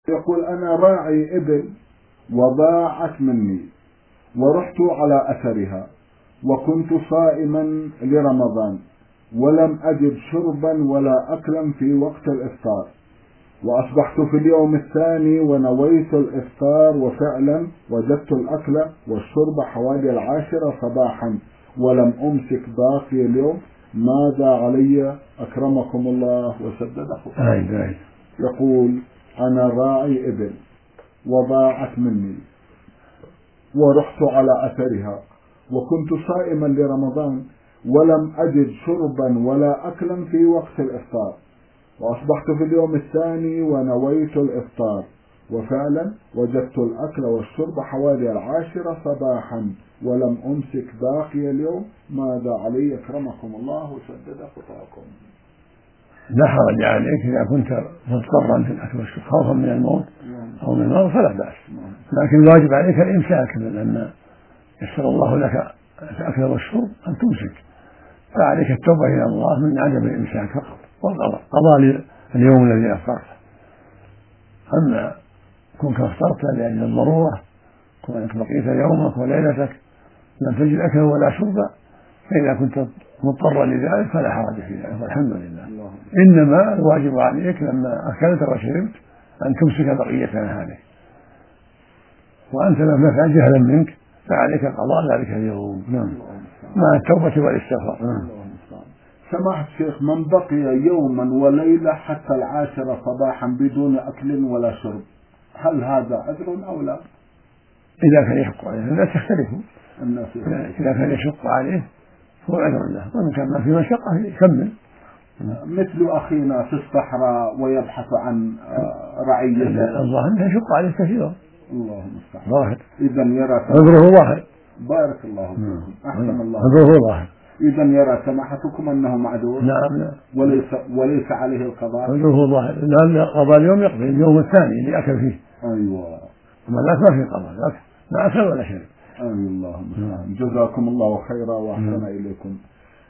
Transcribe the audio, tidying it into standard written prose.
يقول أنا راعي إبل وضاعت مني ورحت على أثرها وكنت صائما لرمضان ولم أجد شربا ولا أكلا في وقت الإفطار، وأصبحت في اليوم الثاني ونويت الإفطار وفعلا وجدت الأكل والشرب حوالي 10 صباحا ولم أمسك باقي اليوم، ماذا علي أكرمكم الله وسدد خطاكم؟ يقول أنا راعي إبل وضاعت مني ورحت على أثرها وكنت صائما لرمضان ولم أجد شربا ولا أكلا في وقت الإفطار، وأصبحت في اليوم الثاني ونويت الإفطار وفعلا وجدت الأكل والشرب حوالي 10 صباحا ولم أمسك باقي اليوم، ماذا علي أكرمكم الله وسدد خطاكم؟ لا حرج عليك إذا كنت مضطرا في الأكل والشرب خوفا من الموت أو من المرض فلا بأس، لكن الواجب عليك الإمساك، لأن يسر الله لك الأكل والشرب أن تمسك، فعليك التوبة إلى الله من عدم الإمساك فقط والقضاء، قضاء اليوم الذي أفطرت. أما كنت أفطرت لأجل الضرورة كونك بقيت يومك وليلتك لم تجد أكلا ولا شربا، فإذا كنت مضطرا لذلك فلا حرج في ذلك والحمد لله. إنما الواجب عليك لما أكلت وشربت أن تمسك بقية نهارك، وأنت لم تفعل جهلا منك فعليك قضاء ذلك اليوم مع التوبة والاستغفار. سماحة الشيخ، من بقي يوما وليلة حتى 10 صباحا بدون أكل ولا شرب، هل هذا عذر أو لا؟ إذا كان يشق عليه الناس يختلفوا، إذا كان يشق عليه هو عذر له، ومن كان ما في مشقة يكمل. مثل أخينا في الصحراء ويبحث عن رعيته، الظاهر أنه يشق عليه كثيرا. الله المستعان. إذا يرى عذره ظاهر. بارك الله فيكم، أحسن الله. عذره ظاهر. إذا يرى سماحتكم أنه معذور. نعم. وليس عليه القضاء. عذره ظاهر، لأن قضاء اليوم يقضي اليوم الثاني اللي أكل فيه. أيوة. أما ذاك ما في قضاء، ذاك ما أكل ولا شرب. أي الله المستعان. جزاكم الله خيرا وأحسن إليكم.